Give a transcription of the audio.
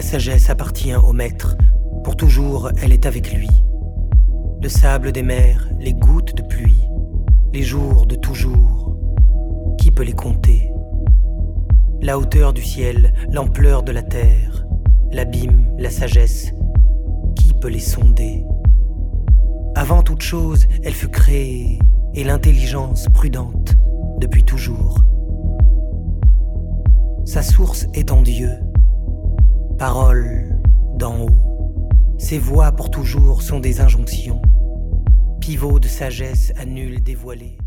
sagesse appartient au maître, pour toujours elle est avec lui. Le sable des mers, les gouttes de pluie, les jours de toujours, qui peut les compter? La hauteur du ciel, l'ampleur de la terre, l'abîme, la sagesse, qui peut les sonder? Avant toute chose, elle fut créée, et l'intelligence prudente, depuis toujours. Sa source est en Dieu, parole d'en haut. Ses voix pour toujours sont des injonctions, pivot de sagesse à nul dévoilé.